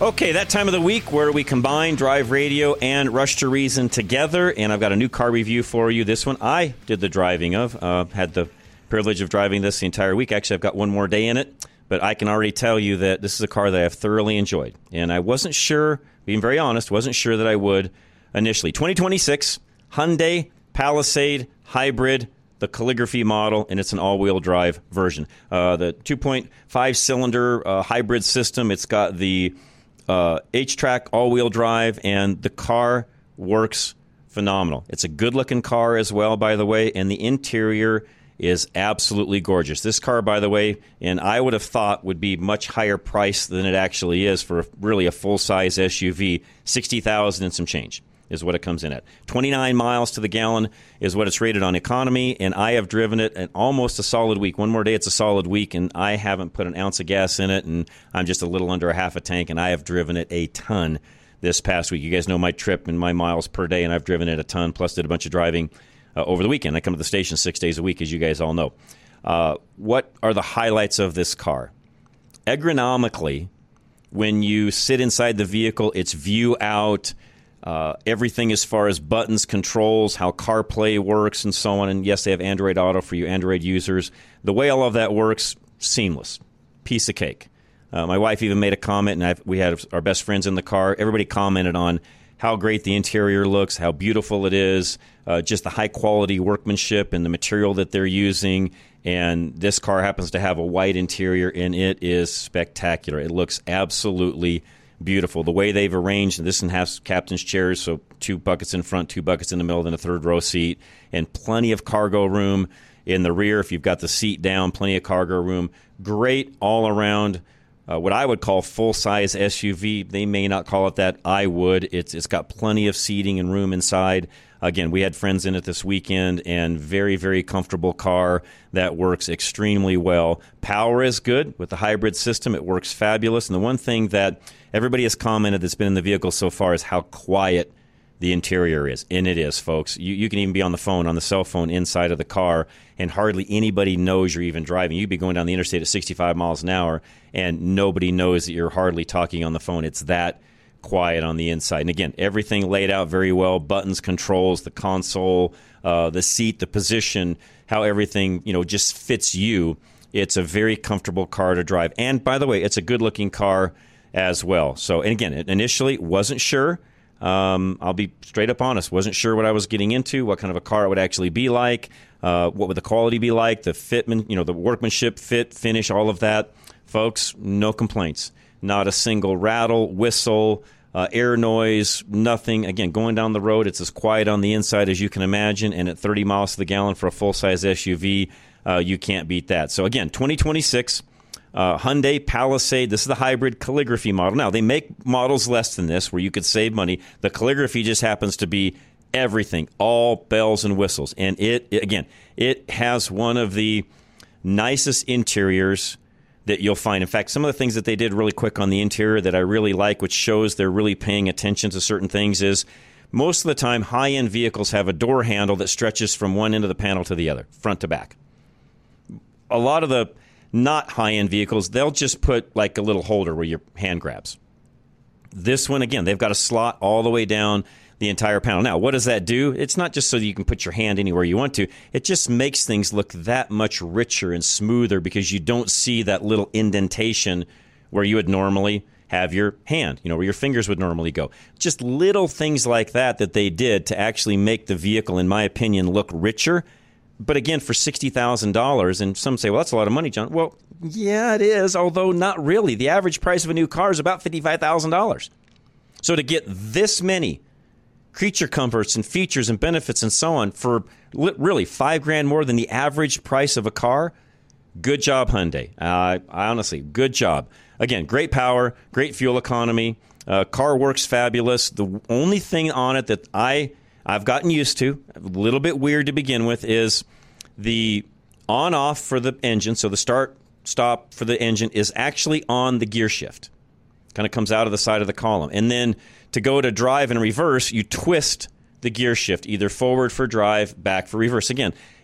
Okay, that time of the week where we combine Drive Radio and Rush to Reason together, and I've got a new car review for you. This one I did the driving of. Had the privilege of driving this the entire week. Actually, I've got one more day in it, but I can already tell you that this is a car that I've thoroughly enjoyed. And I wasn't sure, being very honest, wasn't sure that I would initially. 2026 Hyundai Palisade Hybrid, the calligraphy model, and it's an all-wheel drive version. The 2.5-cylinder hybrid system, it's got the H-Track all-wheel drive, and the car works phenomenal. It's a good-looking car as well, by the way, and the interior is absolutely gorgeous. This car, by the way, and I would have thought would be much higher priced than it actually is for really a full-size SUV. $60,000 and some change is what it comes in at. 29 miles to the gallon is what it's rated on economy, and I have driven it in almost a solid week. One more day, it's a solid week, and I haven't put an ounce of gas in it, and I'm just a little under a half a tank, and I have driven it a ton this past week. You guys know my trip and my miles per day, and I've driven it a ton, plus did a bunch of driving over the weekend. I come to the station 6 days a week, as you guys all know. What are the highlights of this car? Ergonomically, when you sit inside the vehicle, it's view out, everything as far as buttons, controls, how CarPlay works, and so on. And yes, they have Android Auto for you Android users. The way all of that works, seamless. Piece of cake. My wife even made a comment, and we had our best friends in the car. Everybody commented on how great the interior looks, how beautiful it is, just the high-quality workmanship and the material that they're using. And this car happens to have a white interior, and it is spectacular. It looks absolutely beautiful. The way they've arranged, and this one has captain's chairs, so 2 buckets in front, 2 buckets in the middle, then a third row seat, and plenty of cargo room in the rear. If you've got the seat down, plenty of cargo room. Great all-around, what I would call full-size SUV. They may not call it that. I would. It's got plenty of seating and room inside. Again, we had friends in it this weekend, and very, very comfortable car that works extremely well. Power is good with the hybrid system. It works fabulous. And the one thing that everybody has commented that's been in the vehicle so far is how quiet the interior is. And it is, folks. You can even be on the phone, on the cell phone inside of the car, and hardly anybody knows you're even driving. You'd be going down the interstate at 65 miles an hour, and nobody knows that you're hardly talking on the phone. It's that quiet on the inside. And again, everything laid out very well. Buttons, controls, the console, the seat, the position, how everything, just fits you. It's a very comfortable car to drive. And by the way, it's a good-looking car as well. So, and again, initially wasn't sure. I'll be straight up honest. Wasn't sure what I was getting into, what kind of a car it would actually be like, what would the quality be like, the fitment, the workmanship, fit, finish, all of that. Folks, no complaints. Not a single rattle, whistle, air noise, nothing. Again, going down the road, it's as quiet on the inside as you can imagine, and at 30 miles to the gallon for a full-size SUV, you can't beat that. So again, 2026 Hyundai Palisade. This is the hybrid calligraphy model. Now, they make models less than this where you could save money. The calligraphy just happens to be everything, all bells and whistles. And it has one of the nicest interiors that you'll find. In fact, some of the things that they did really quick on the interior that I really like, which shows they're really paying attention to certain things, is most of the time high-end vehicles have a door handle that stretches from one end of the panel to the other, front to back. A lot of the not high-end vehicles, they'll just put like a little holder where your hand grabs. This one, again, they've got a slot all the way down the entire panel. Now, what does that do? It's not just so that you can put your hand anywhere you want to. It just makes things look that much richer and smoother because you don't see that little indentation where you would normally have your hand, where your fingers would normally go. Just little things like that they did to actually make the vehicle, in my opinion, look richer. But again, for $60,000, and some say, well, that's a lot of money, John. Well, yeah, it is, although not really. The average price of a new car is about $55,000. So to get this many creature comforts and features and benefits and so on for really $5,000 more than the average price of a car, good job, Hyundai. I honestly, good job. Again, great power, great fuel economy. Car works fabulous. The only thing on it that I've gotten used to, a little bit weird to begin with, is the on-off for the engine. So the start-stop for the engine is actually on the gear shift. Kind of comes out of the side of the column. And then to go to drive and reverse, you twist the gear shift, either forward for drive, back for reverse. Again,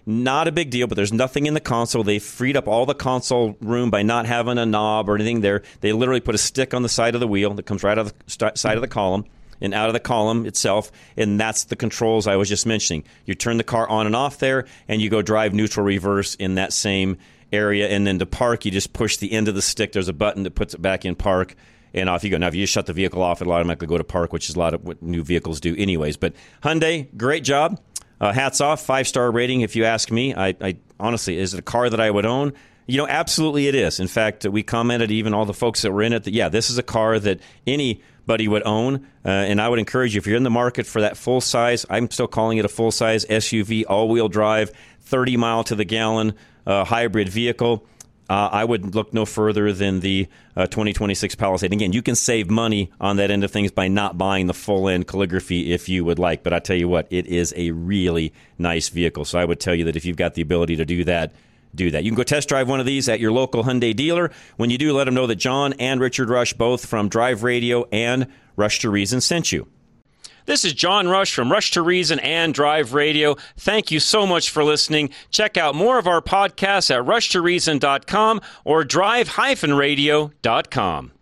Not a big deal, but there's nothing in the console. They freed up all the console room by not having a knob or anything there. They literally put a stick on the side of the wheel that comes right out of the side of the column and out of the column itself, and that's the controls I was just mentioning. You turn the car on and off there, and you go drive neutral, reverse in that same area, and then to park, you just push the end of the stick. There's a button that puts it back in park, and off you go. Now, if you just shut the vehicle off, it'll automatically go to park, which is a lot of what new vehicles do anyways. But Hyundai, great job. Hats off, 5-star rating if you ask me. I honestly, is it a car that I would own? Absolutely it is. In fact, we commented, even all the folks that were in it, that, this is a car that anybody would own. And I would encourage you, if you're in the market for that full-size, I'm still calling it a full-size SUV, all-wheel drive, 30-mile-to-the-gallon hybrid vehicle, I would look no further than the 2026 Palisade. Again, you can save money on that end of things by not buying the full-end calligraphy if you would like. But I tell you what, it is a really nice vehicle. So I would tell you that if you've got the ability to do that, do that. You can go test drive one of these at your local Hyundai dealer. When you do, let them know that John and Richard Rush, both from Drive Radio and Rush to Reason, sent you. This is John Rush from Rush to Reason and Drive Radio. Thank you so much for listening. Check out more of our podcasts at rushtoreason.com or drive-radio.com.